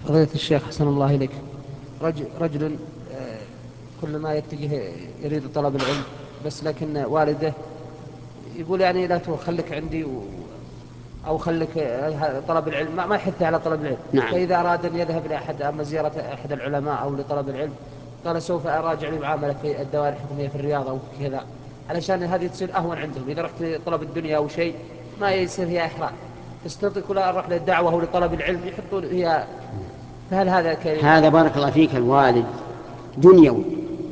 فضيلة الشيخ حسن الله إليك، رجل كل ما يتجه يريد طلب العلم، بس لكن والده يقول يعني لا خليك عندي أو خليك طلب العلم، ما يحث على طلب العلم. نعم. فإذا أراد أن يذهب أما زيارة أحد العلماء أو لطلب العلم قال سوف أراجع المعاملة في الدوائر الحكومية في الرياض أو كذا، علشان هذه تصير أهون عندهم. إذا رحت لطلب الدنيا أو شيء ما يصير فيها إحراج، بس كل أروح للدعوة أو لطلب العلم يحطون فيها. فهل هذا هذا بارك الله فيك الوالد دنيوي،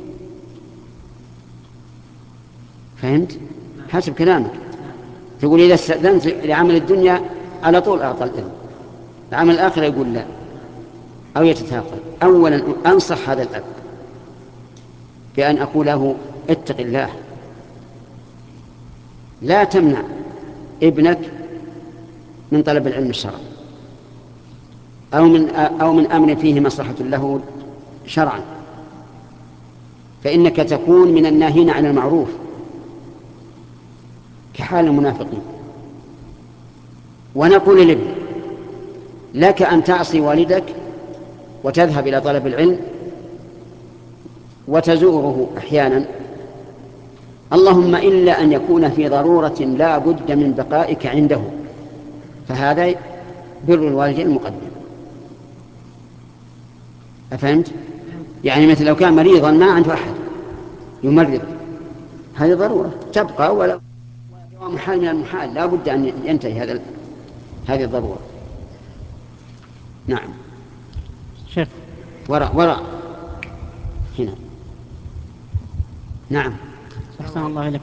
فهمت؟ حسب كلامك تقول إذا استأذنت لعمل الدنيا على طول أعطى الإذن، عمل الآخرة يقول لا أو يتثاقل. أولا أنصح هذا الأب بأن أقول له اتق الله، لا تمنع ابنك من طلب العلم الشرعي أو من أمر فيه مصلحة له شرعا، فإنك تكون من الناهين عن المعروف كحال المنافقين. ونقول للابن لك أن تعصي والدك وتذهب إلى طلب العلم وتزوره أحيانا، اللهم إلا أن يكون في ضرورة لا بد من بقائك عنده، فهذا بر الوالدين المقدم. أفهمت؟ يعني مثل لو كان مريضا ما عنده أحد يمرض، هذه ضرورة تبقى، ولا محال من المحال لا بد أن ينتهي هذه الضرورة. نعم. شيخ وراء هنا. نعم. أحسن الله إليك.